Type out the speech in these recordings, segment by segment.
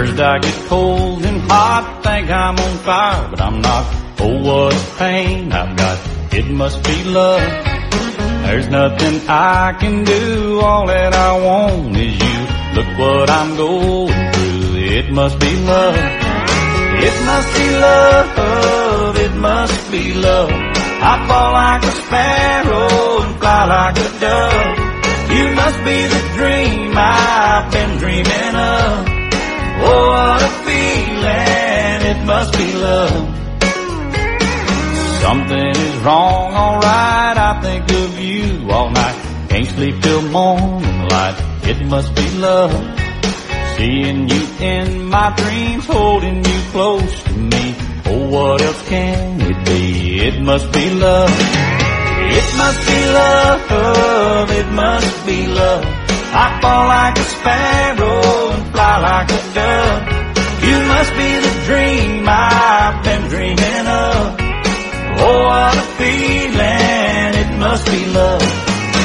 First I get cold and hot, think I'm on fire, but I'm not. Oh, what a pain I've got, it must be love. There's nothing I can do, all that I want is you. Look what I'm going through, it must be love. It must be love, it must be love. I fall like a sparrow and fly like a dove. You must be the dream I've been dreaming of. Oh, what a feeling, it must be love. Something is wrong, alright, I think of you all night. Can't sleep till morning light, it must be love. Seeing you in my dreams, holding you close to me. Oh, what else can it be? It must be love. It must be love, it must be love. I fall like a sparrow and fly like a dove. You must be the dream I've been dreaming of. Oh, what a feeling, it must be love.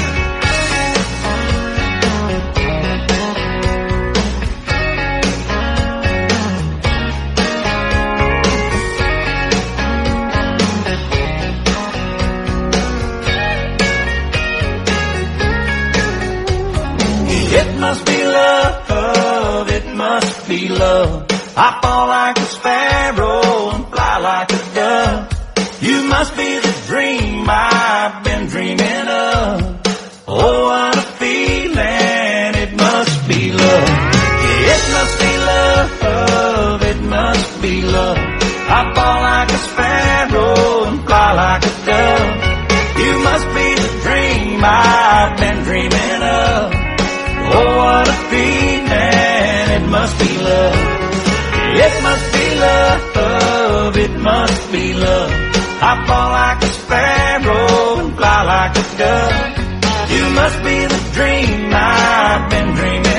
It must be love, it must be love. I fall like a sparrow and fly like a dove. You must be the dream I've been dreaming of. Oh, what a feeling, it must be love. It must be love, it must be love. I fall like a sparrow and fly like a dove. You must be the dream I've been dreaming of. Oh, what a feeling, it must be love. It must be love, it must be love. I fall like a sparrow and fly like a dove. You must be the dream I've been dreaming